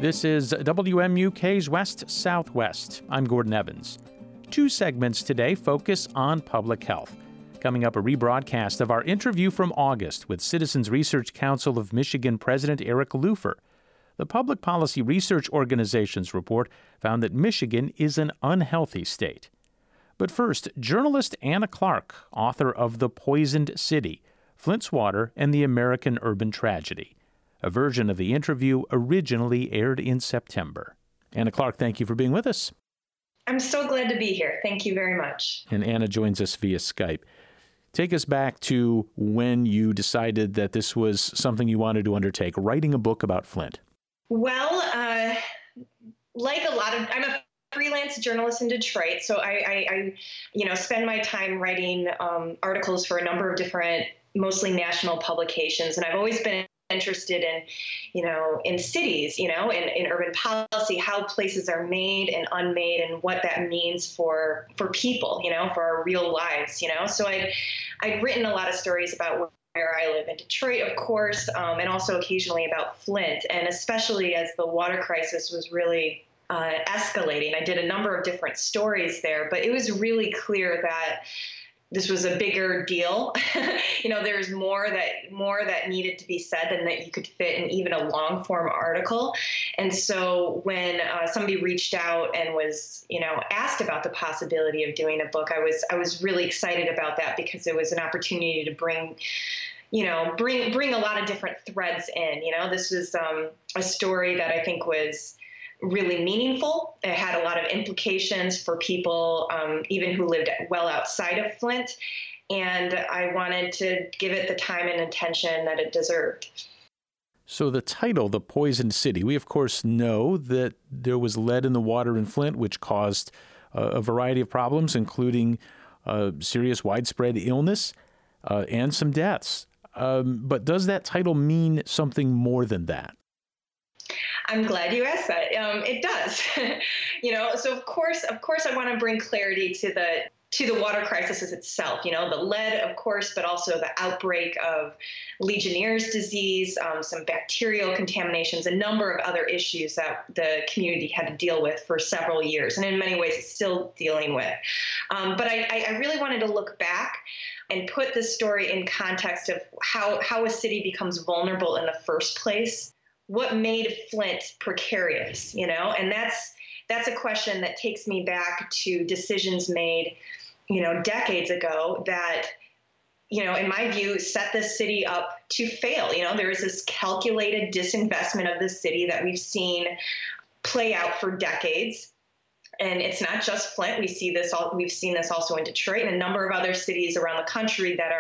This is WMUK's West Southwest. I'm Gordon Evans. Two segments today focus on public health. Coming up, a rebroadcast of our interview from August with Citizens Research Council of Michigan President Eric Lupher. The Public Policy Research Organization's report found that Michigan is an unhealthy state. But first, journalist Anna Clark, author of The Poisoned City, Flint's Water and the American Urban Tragedy. A version of the interview originally aired in September. Anna Clark, thank you for being with us. I'm so glad to be here. Thank you very much. And Anna joins us via Skype. Take us back to when you decided that this was something you wanted to undertake, writing a book about Flint. Well, like a lot of, I'm a freelance journalist in Detroit, so I spend my time writing articles for a number of different, mostly national publications, and I've always been interested in cities, in urban policy, how places are made and unmade and what that means for people, for our real lives, So I'd written a lot of stories about where I live in Detroit, of course, and also occasionally about Flint, and especially as the water crisis was really escalating. I did a number of different stories there, but it was really clear that this was a bigger deal. There's more that needed to be said than that you could fit in even a long form article. And so when somebody reached out and was, asked about the possibility of doing a book, I was really excited about that because it was an opportunity to bring a lot of different threads in. This was a story that I think was really meaningful. It had a lot of implications for people, even who lived well outside of Flint. And I wanted to give it the time and attention that it deserved. So the title, The Poisoned City, we of course know that there was lead in the water in Flint, which caused a variety of problems, including serious widespread illness and some deaths. But does that title mean something more than that? I'm glad you asked that. It does. So of course I want to bring clarity to the water crisis itself, the lead, of course, but also the outbreak of Legionnaire's disease, some bacterial contaminations, a number of other issues that the community had to deal with for several years, and in many ways it's still dealing with. But I really wanted to look back and put this story in context of how a city becomes vulnerable in the first place. What made Flint precarious, and that's a question that takes me back to decisions made, decades ago that, in my view, set the city up to fail. There is this calculated disinvestment of the city that we've seen play out for decades. And it's not just Flint. We've seen this also in Detroit and a number of other cities around the country that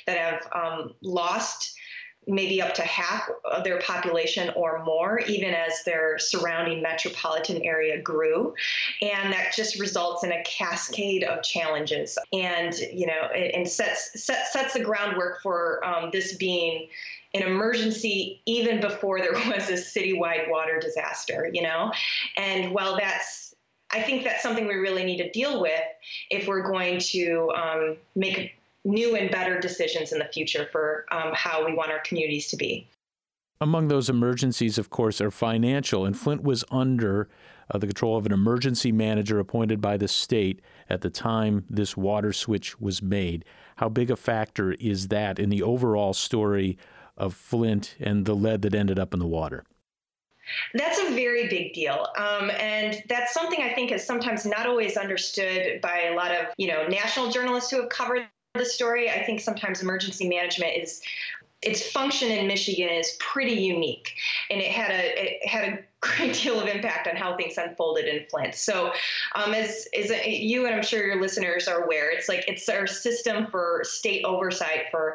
have lost maybe up to half of their population or more, even as their surrounding metropolitan area grew. And that just results in a cascade of challenges and, and sets the groundwork for this being an emergency even before there was a citywide water disaster, And while I think that's something we really need to deal with if we're going to make new and better decisions in the future for how we want our communities to be. Among those emergencies, of course, are financial, and Flint was under the control of an emergency manager appointed by the state at the time this water switch was made. How big a factor is that in the overall story of Flint and the lead that ended up in the water? That's a very big deal. And that's something I think is sometimes not always understood by a lot of, national journalists who have covered the story. I think sometimes emergency management its function in Michigan is pretty unique, and it had a great deal of impact on how things unfolded in Flint. So as you and I'm sure your listeners are aware, it's our system for state oversight for,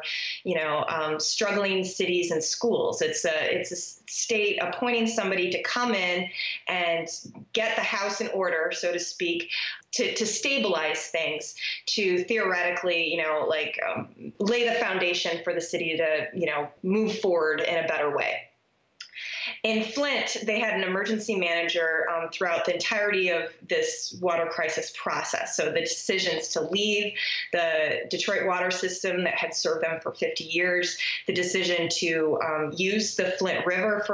struggling cities and schools. It's a state appointing somebody to come in and get the house in order, so to speak, to stabilize things, to theoretically, lay the foundation for the city to, move forward in a better way. In Flint, they had an emergency manager throughout the entirety of this water crisis process. So the decisions to leave the Detroit water system that had served them for 50 years, the decision to use the Flint River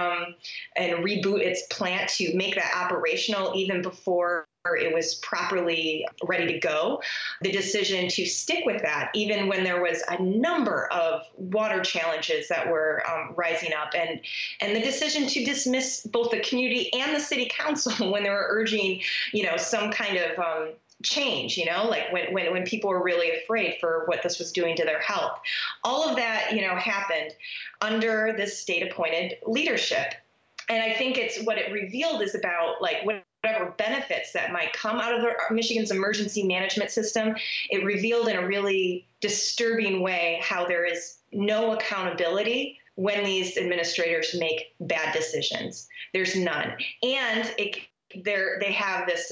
and reboot its plant to make that operational even before it was properly ready to go, the decision to stick with that, even when there was a number of water challenges that were rising up, and the decision to dismiss both the community and the city council when they were urging, some kind of change, like when people were really afraid for what this was doing to their health. All of that, happened under this state-appointed leadership. And I think what it revealed is about whatever benefits that might come out of Michigan's emergency management system. It revealed in a really disturbing way how there is no accountability when these administrators make bad decisions. There's none. And they have this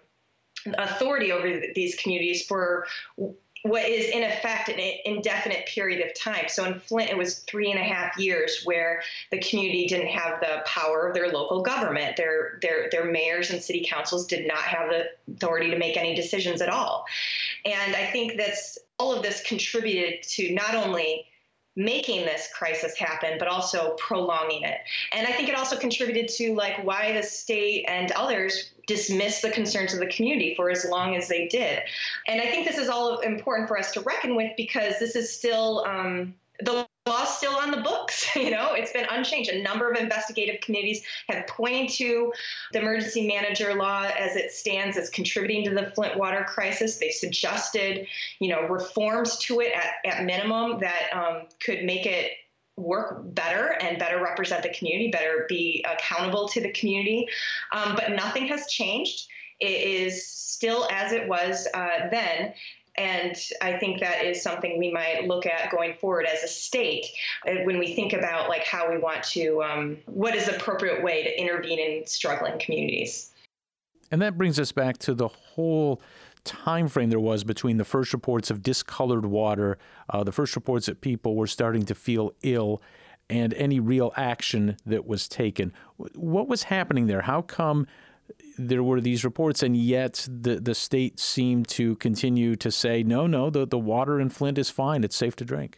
authority over these communities for what is in effect an indefinite period of time. So in Flint, it was 3.5 years where the community didn't have the power of their local government. Their mayors and city councils did not have the authority to make any decisions at all. And I think all of this contributed to not only making this crisis happen, but also prolonging it. And I think it also contributed to why the state and others dismissed the concerns of the community for as long as they did. And I think this is all important for us to reckon with, because this is still, the law's still on the books. It's been unchanged. A number of investigative committees have pointed to the emergency manager law as it stands as contributing to the Flint water crisis. They suggested, reforms to it at minimum that could make it work better and better represent the community, better be accountable to the community. But nothing has changed. It is still as it was then. And I think that is something we might look at going forward as a state when we think about how we want to, what is the appropriate way to intervene in struggling communities. And that brings us back to the whole time frame there was between the first reports of discolored water, the first reports that people were starting to feel ill, and any real action that was taken. What was happening there? How come there were these reports, and yet the state seemed to continue to say, no, the water in Flint is fine. It's safe to drink?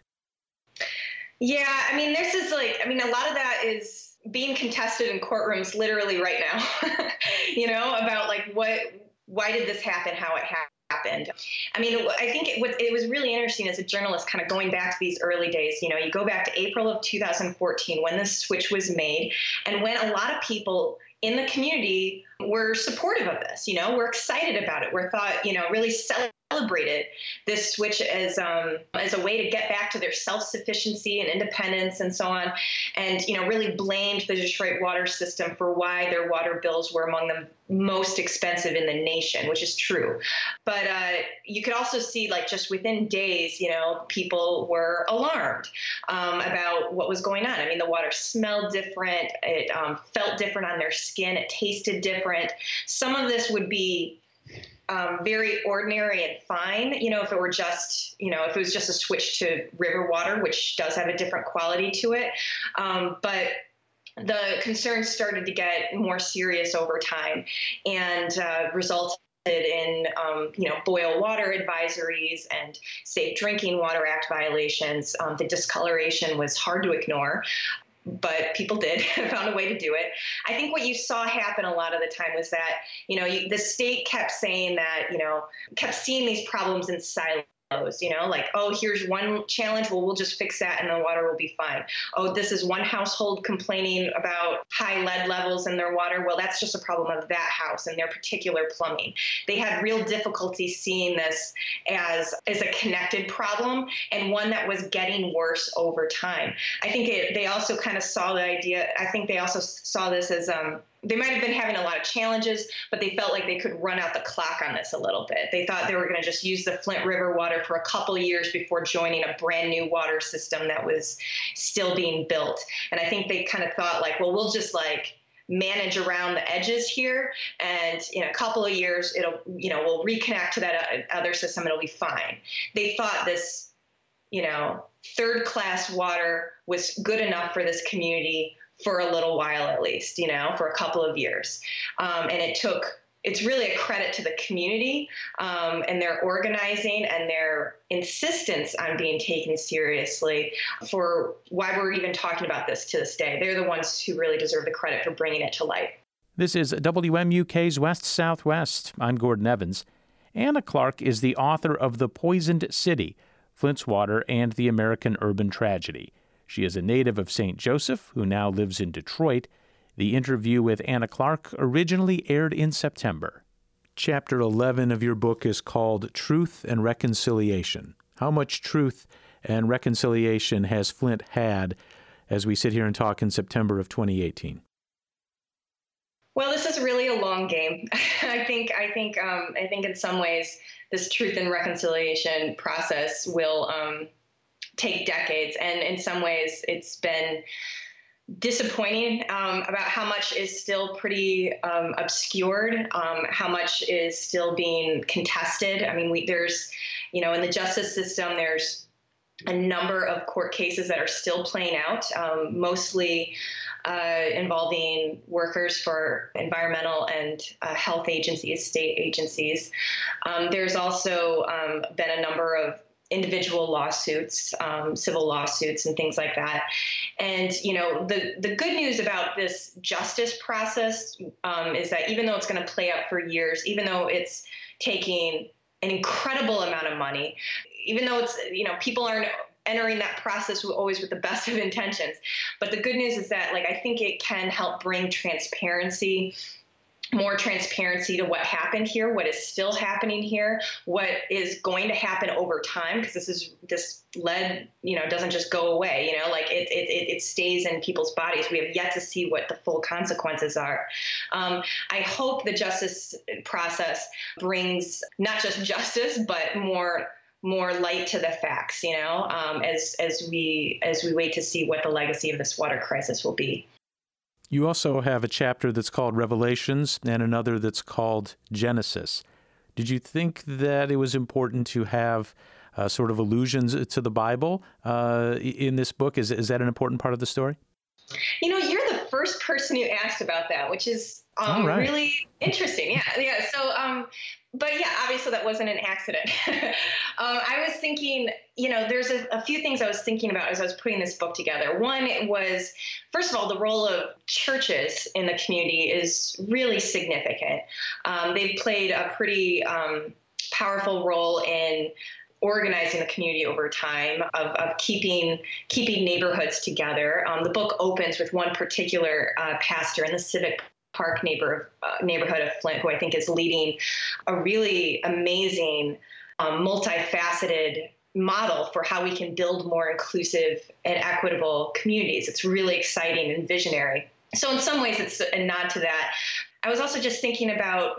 Yeah, this is a lot of that is being contested in courtrooms literally right now, about why did this happen, how it happened. I think it was really interesting as a journalist kind of going back to these early days. You go back to April of 2014 when the switch was made, and when a lot of people in the community were supportive of this, we're excited about it. We're really celebrated this switch as a way to get back to their self-sufficiency and independence and so on. And, really blamed the Detroit water system for why their water bills were among the most expensive in the nation, which is true. But you could also see just within days, people were alarmed about what was going on. The water smelled different. It felt different on their skin. It tasted different. Some of this would be very ordinary and fine, if it were just, if it was just a switch to river water, which does have a different quality to it. But the concerns started to get more serious over time and resulted in, boil water advisories and Safe Drinking Water Act violations. The discoloration was hard to ignore, but people did found a way to do it. I think what you saw happen a lot of the time was that, the state kept saying that, kept seeing these problems in silos. Oh, here's one challenge. Well, we'll just fix that and the water will be fine. Oh, this is one household complaining about high lead levels in their water. Well, that's just a problem of that house and their particular plumbing. They had real difficulty seeing this as a connected problem and one that was getting worse over time. I think they also kind of saw the idea. I think they also saw this as they might have been having a lot of challenges, but they felt like they could run out the clock on this a little bit. They thought they were going to just use the Flint River water for a couple of years before joining a brand new water system that was still being built. And I think they kind of thought we'll just manage around the edges here. And in a couple of years, we'll reconnect to that other system. It'll be fine. They thought this, third class water was good enough for this community for a little while, at least, for a couple of years. And it's really a credit to the community and their organizing and their insistence on being taken seriously for why we're even talking about this to this day. They're the ones who really deserve the credit for bringing it to light. This is WMUK's West Southwest. I'm Gordon Evans. Anna Clark is the author of The Poisoned City, Flint's Water and the American Urban Tragedy. She is a native of St. Joseph who now lives in Detroit. The interview with Anna Clark originally aired in September. Chapter 11 of your book is called Truth and Reconciliation. How much truth and reconciliation has Flint had as we sit here and talk in September of 2018? Well, this is really a long game. I think in some ways this truth and reconciliation process will take decades, and in some ways it's been disappointing about how much is still pretty obscured, how much is still being contested. I mean, there's, in the justice system, there's a number of court cases that are still playing out, mostly involving workers for environmental and health agencies, state agencies. There's also been a number of individual lawsuits, civil lawsuits and things like that. And, the good news about this justice process is that even though it's going to play out for years, even though it's taking an incredible amount of money, even though it's, people aren't entering that process always with the best of intentions. But the good news is that, I think it can help bring more transparency to what happened here, what is still happening here, what is going to happen over time, because this lead, doesn't just go away, it stays in people's bodies. We have yet to see what the full consequences are. I hope the justice process brings not just justice, but more light to the facts, as we wait to see what the legacy of this water crisis will be. You also have a chapter that's called Revelations and another that's called Genesis. Did you think that it was important to have sort of allusions to the Bible in this book? Is that an important part of the story? You're the first person who asked about that, which is right. Really interesting. Yeah. So, but yeah, obviously that wasn't an accident. I was thinking, there's a few things I was thinking about as I was putting this book together. One was, first of all, the role of churches in the community is really significant. They've played a pretty powerful role in organizing the community over time, of keeping neighborhoods together. The book opens with one particular pastor in the Civic Park neighborhood of Flint, who I think is leading a really amazing, multifaceted model for how we can build more inclusive and equitable communities. It's really exciting and visionary. So in some ways, it's a nod to that. I was also just thinking about,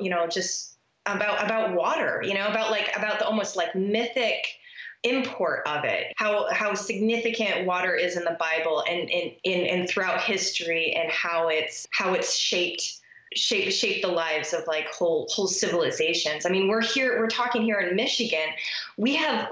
about water, about the almost like mythic import of it, how significant water is in the Bible and throughout history, and how it's shaped the lives of whole civilizations. I mean, we're talking here in Michigan. We have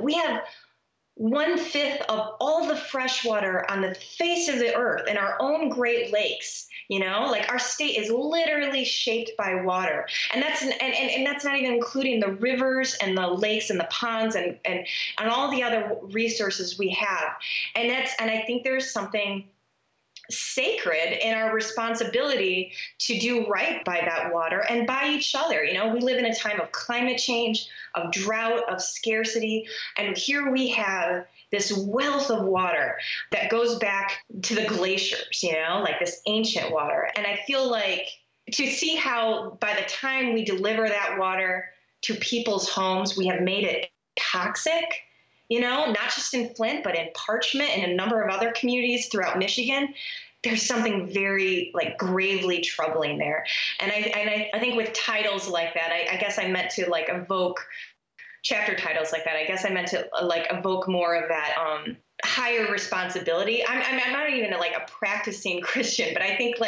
1/5 of all the fresh water on the face of the earth in our own Great Lakes. Our state is literally shaped by water, and that's not even including the rivers and the lakes and the ponds and all the other resources we have. And I think there's something sacred in our responsibility to do right by that water and by each other. We live in a time of climate change, of drought, of scarcity, and here we have this wealth of water that goes back to the glaciers, this ancient water. And I feel like to see how by the time we deliver that water to people's homes, we have made it toxic, not just in Flint, but in Parchment and a number of other communities throughout Michigan. There's something very gravely troubling there. And I think with titles like that, I guess I meant to evoke chapter titles like that. I guess I meant to evoke more of that higher responsibility. I'm not even a practicing Christian, but I think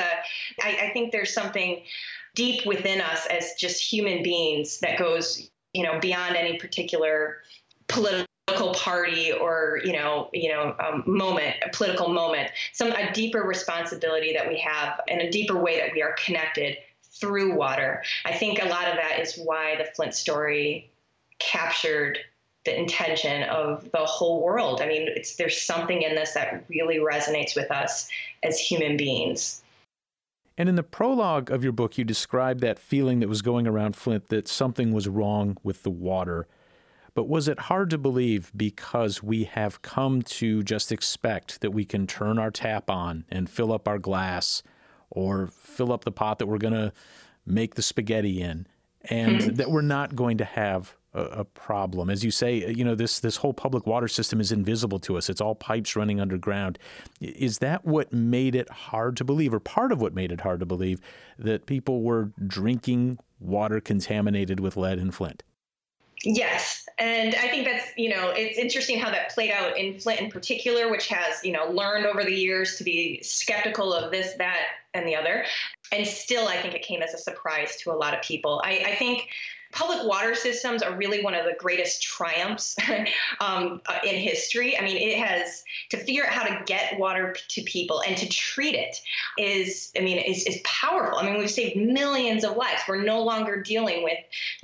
I think there's something deep within us as just human beings that goes, beyond any particular political party or moment, a political moment, a deeper responsibility that we have and a deeper way that we are connected through water. I think a lot of that is why the Flint story captured the intention of the whole world. I mean, there's something in this that really resonates with us as human beings. And in the prologue of your book, you described that feeling that was going around Flint that something was wrong with the water. But was it hard to believe because we have come to just expect that we can turn our tap on and fill up our glass or fill up the pot that we're going to make the spaghetti in, and that we're not going to have a problem? As you say, this whole public water system is invisible to us. It's all pipes running underground. Is that what made it hard to believe, or part of what made it hard to believe, that people were drinking water contaminated with lead in Flint? Yes. And I think that's, it's interesting how that played out in Flint in particular, which has, learned over the years to be skeptical of this, that, and the other. And still, I think it came as a surprise to a lot of people. I think public water systems are really one of the greatest triumphs in history. I mean, to figure out how to get water to people and to treat it is powerful. I mean, we've saved millions of lives. We're no longer dealing with,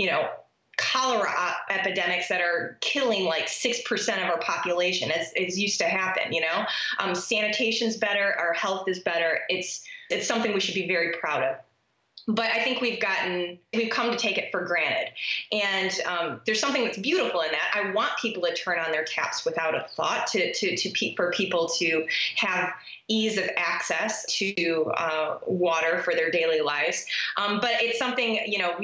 cholera epidemics that are killing like 6% of our population, as used to happen. Sanitation's better, our health is better. It's something we should be very proud of. But I think we've come to take it for granted. And there's something that's beautiful in that. I want people to turn on their taps without a thought, for people to have ease of access to water for their daily lives. But it's something,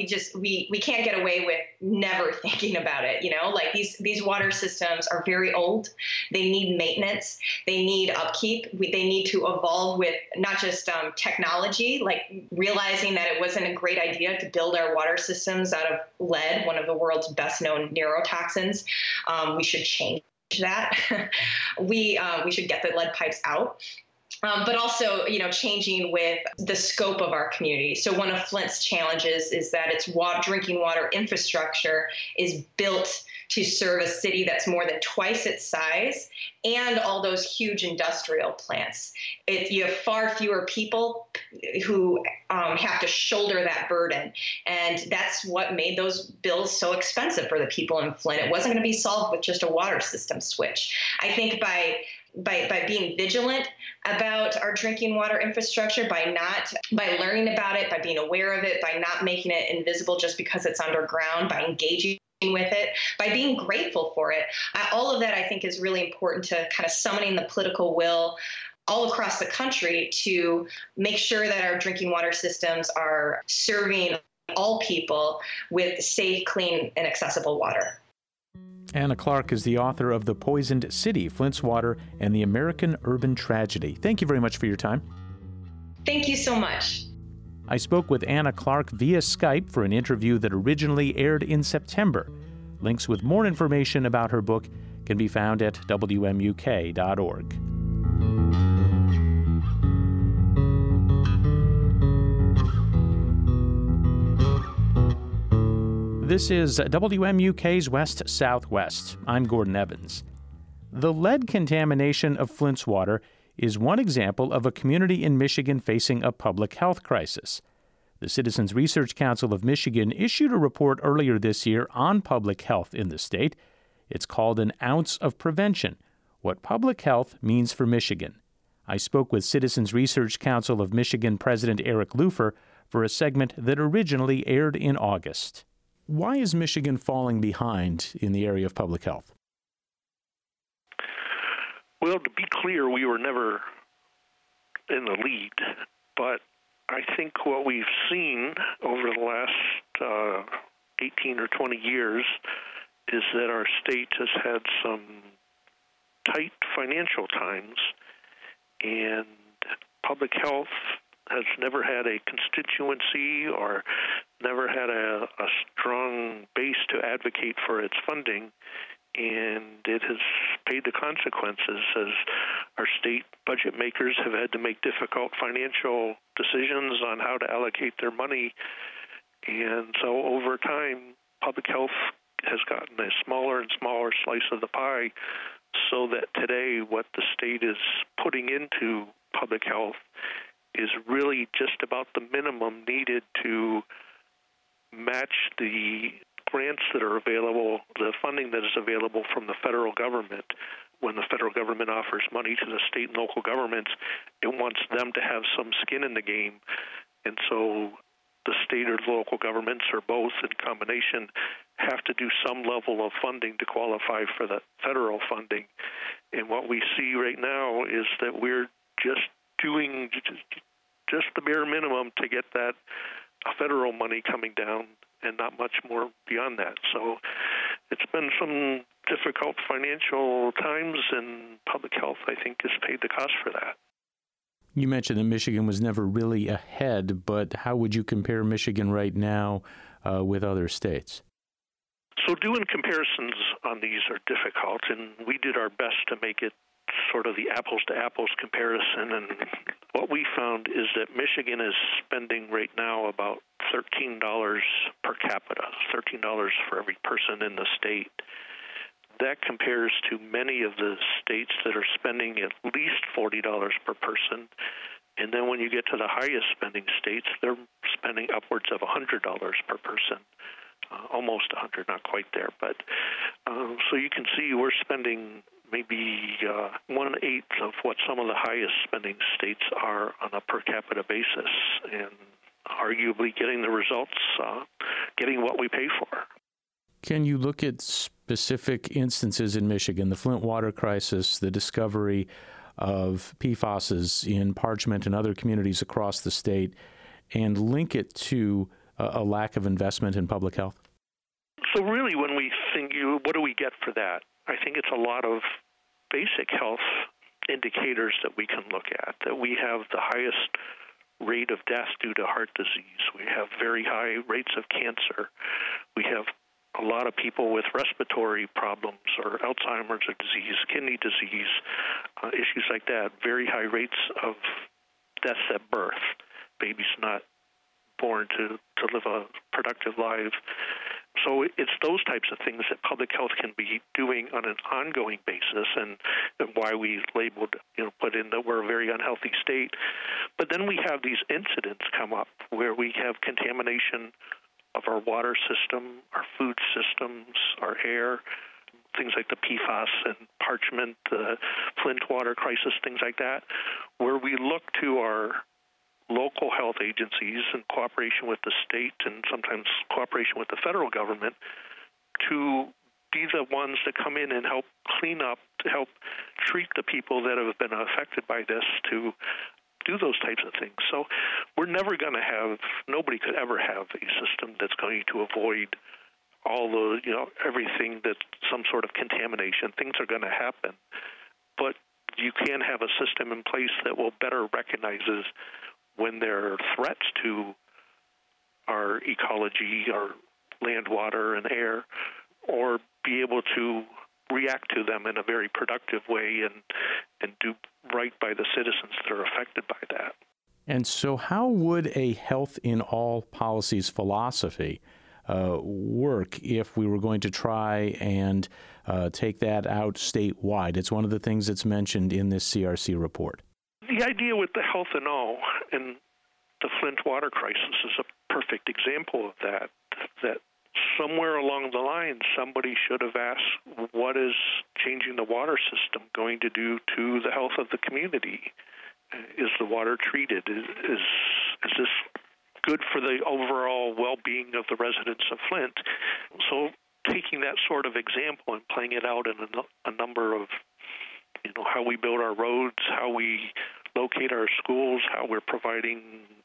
we can't get away with never thinking about it. Like these water systems are very old. They need maintenance. They need upkeep. They need to evolve with not just technology, like realizing that it wasn't a great idea to build our water systems out of lead, one of the world's best known neurotoxins. We should change that. We should get the lead pipes out. But also, changing with the scope of our community. So one of Flint's challenges is that its drinking water infrastructure is built to serve a city that's more than twice its size and all those huge industrial plants. You have far fewer people who have to shoulder that burden. And that's what made those bills so expensive for the people in Flint. It wasn't going to be solved with just a water system switch. I think by being vigilant about our drinking water infrastructure, by learning about it, by being aware of it, by not making it invisible just because it's underground, by engaging with it, by being grateful for it. All of that, I think, is really important to kind of summoning the political will all across the country to make sure that our drinking water systems are serving all people with safe, clean, and accessible water. Anna Clark is the author of The Poisoned City, Flint's Water, and the American Urban Tragedy. Thank you very much for your time. Thank you so much. I spoke with Anna Clark via Skype for an interview that originally aired in September. Links with more information about her book can be found at WMUK.org. This is WMUK's West Southwest. I'm Gordon Evans. The lead contamination of Flint's water is one example of a community in Michigan facing a public health crisis. The Citizens Research Council of Michigan issued a report earlier this year on public health in the state. It's called An Ounce of Prevention: What Public Health Means for Michigan. I spoke with Citizens Research Council of Michigan President Eric Lufer for a segment that originally aired in August. Why is Michigan falling behind in the area of public health? Well, to be clear, we were never in the lead, but I think what we've seen over the last 18 or 20 years is that our state has had some tight financial times, and public health has never had a constituency or never had a strong base to advocate for its funding, and it has paid the consequences as our state budget makers have had to make difficult financial decisions on how to allocate their money. And so over time, public health has gotten a smaller and smaller slice of the pie, so that today what the state is putting into public health is really just about the minimum needed to match the grants that are available, the funding that is available from the federal government. When the federal government offers money to the state and local governments, it wants them to have some skin in the game. And so the state or local governments, or both in combination, have to do some level of funding to qualify for the federal funding. And what we see right now is that we're just doing just the bare minimum to get that federal money coming down, and not much more beyond that. So it's been some difficult financial times, and public health, I think, has paid the cost for that. You mentioned that Michigan was never really ahead, but how would you compare Michigan right now with other states? So doing comparisons on these are difficult, and we did our best to make it sort of the apples-to-apples comparison. And what we found is that Michigan is spending right now about $13 per capita, $13 for every person in the state. That compares to many of the states that are spending at least $40 per person. And then when you get to the highest spending states, they're spending upwards of $100 per person. Almost 100, not quite there. But so you can see we're spending maybe 1/8 of what some of the highest spending states are on a per capita basis, and arguably getting the results, getting what we pay for. Can you look at specific instances in Michigan, the Flint water crisis, the discovery of PFASs in Parchment and other communities across the state, and link it to a lack of investment in public health? So really, when we think, what do we get for that? I think it's a lot of basic health indicators that we can look at, that we have the highest rate of death due to heart disease. We have very high rates of cancer. We have a lot of people with respiratory problems or Alzheimer's disease, kidney disease, issues like that. Very high rates of deaths at birth. Babies not born to live a productive life. So it's those types of things that public health can be doing on an ongoing basis, and why we labeled, put in that we're a very unhealthy state. But then we have these incidents come up where we have contamination of our water system, our food systems, our air, things like the PFAS and Parchment, the Flint water crisis, things like that, where we look to our local health agencies in cooperation with the state and sometimes cooperation with the federal government to be the ones that come in and help clean up, to help treat the people that have been affected by this, to do those types of things. So we're never going to have, nobody could ever have a system that's going to avoid all the, everything that's some sort of contamination. Things are going to happen. But you can have a system in place that will better recognizes when there are threats to our ecology, our land, water, and air, or be able to react to them in a very productive way and do right by the citizens that are affected by that. And so how would a health in all policies philosophy work if we were going to try and take that out statewide? It's one of the things that's mentioned in this CRC report. The idea with the health in all and the Flint water crisis is a perfect example of that somewhere along the line, somebody should have asked, what is changing the water system going to do to the health of the community? Is the water treated? Is this good for the overall well-being of the residents of Flint? So taking that sort of example and playing it out in a number of, how we build our roads, how we locate our schools, how we're providing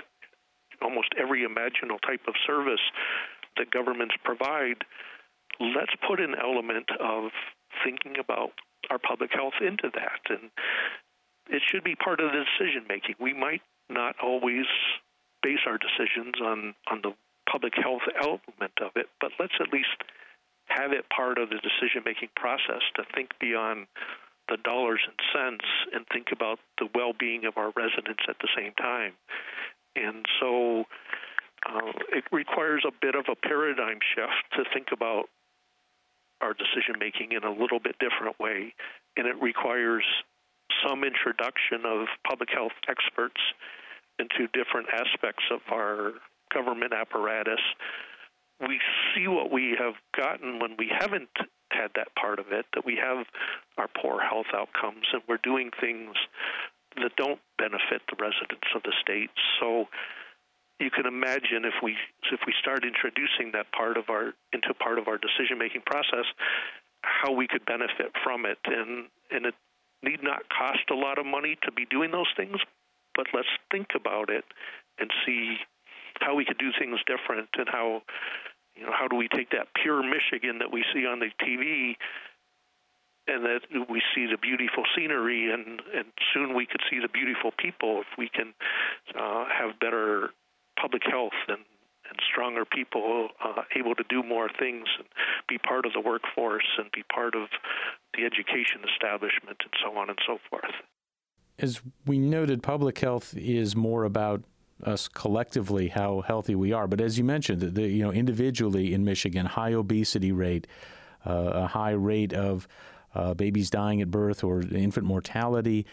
almost every imaginable type of service that governments provide, let's put an element of thinking about our public health into that. And it should be part of the decision-making. We might not always base our decisions on the public health element of it, but let's at least have it part of the decision-making process to think beyond the dollars and cents and think about the well-being of our residents at the same time. And so it requires a bit of a paradigm shift to think about our decision-making in a little bit different way, and it requires some introduction of public health experts into different aspects of our government apparatus. We see what we have gotten when we haven't had that part of it, that we have our poor health outcomes, and we're doing things that don't benefit the residents of the state. So you can imagine if we start introducing that into part of our decision-making process, how we could benefit from it. And it need not cost a lot of money to be doing those things, but let's think about it and see how we could do things different, and how do we take that pure Michigan that we see on the TV, and that we see the beautiful scenery, and soon we could see the beautiful people if we can have better public health and stronger people able to do more things and be part of the workforce and be part of the education establishment and so on and so forth. As we noted, public health is more about us collectively, how healthy we are. But as you mentioned, individually in Michigan, high obesity rate, a high rate of babies dying at birth or infant mortality.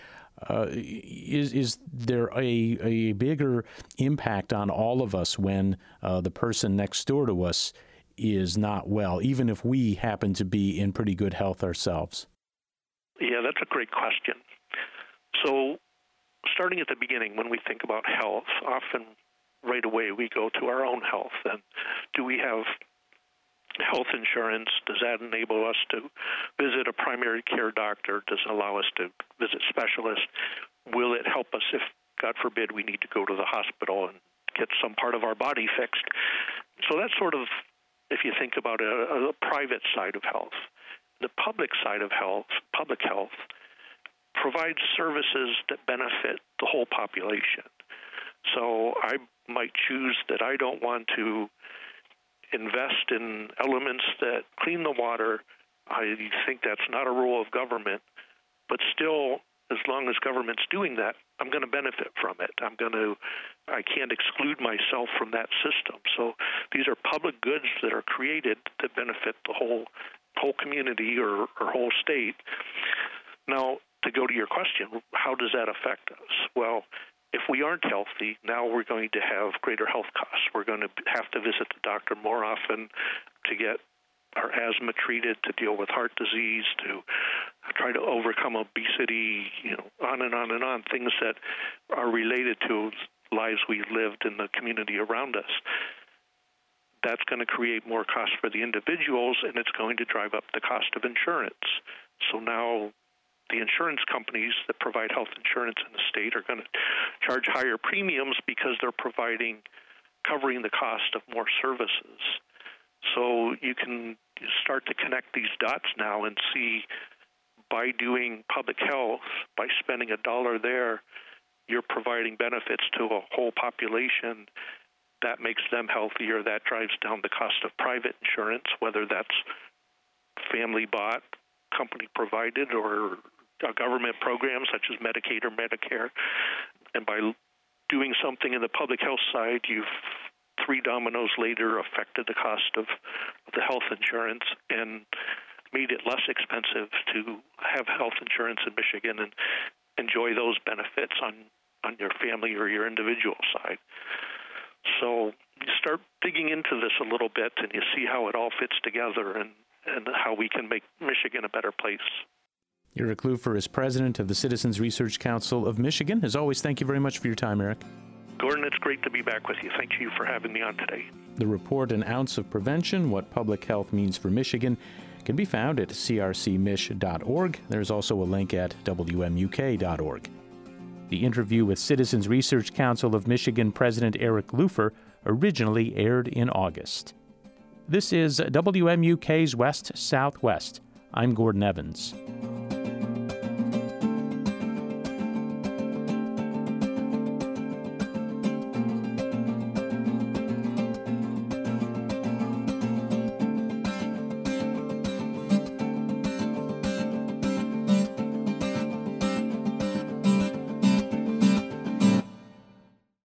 Is there a bigger impact on all of us when the person next door to us is not well, even if we happen to be in pretty good health ourselves? Yeah, that's a great question. So starting at the beginning, when we think about health, often right away we go to our own health. And do we have health insurance? Does that enable us to visit a primary care doctor? Does it allow us to visit specialists? Will it help us if, God forbid, we need to go to the hospital and get some part of our body fixed? So that's sort of, if you think about a private side of health. The public side of health, public health, provides services that benefit the whole population. So I might choose that I don't want to invest in elements that clean the water. I think that's not a role of government, but still, as long as government's doing that, I'm going to benefit from it. I can't exclude myself from that system. So these are public goods that are created that benefit the whole community or whole state. Now, to go to your question, how does that affect us? Well, if we aren't healthy, now we're going to have greater health costs. We're going to have to visit the doctor more often to get our asthma treated, to deal with heart disease, to try to overcome obesity, on and on and on, things that are related to lives we've lived in the community around us. That's going to create more costs for the individuals, and it's going to drive up the cost of insurance. So now the insurance companies that provide health insurance in the state are going to charge higher premiums because they're covering the cost of more services. So you can start to connect these dots now and see, by doing public health, by spending $1 there, you're providing benefits to a whole population. That makes them healthier. That drives down the cost of private insurance, whether that's family-bought, company-provided, or a government program such as Medicaid or Medicare. And by doing something in the public health side, you've 3 dominoes later affected the cost of the health insurance and made it less expensive to have health insurance in Michigan and enjoy those benefits on your family or your individual side. So you start digging into this a little bit, and you see how it all fits together and how we can make Michigan a better place. Eric Lufer is president of the Citizens Research Council of Michigan. As always, thank you very much for your time, Eric. Gordon, it's great to be back with you. Thank you for having me on today. The report, An Ounce of Prevention, What Public Health Means for Michigan, can be found at crcmich.org. There's also a link at wmuk.org. The interview with Citizens Research Council of Michigan President Eric Lufer originally aired in August. This is WMUK's West Southwest. I'm Gordon Evans.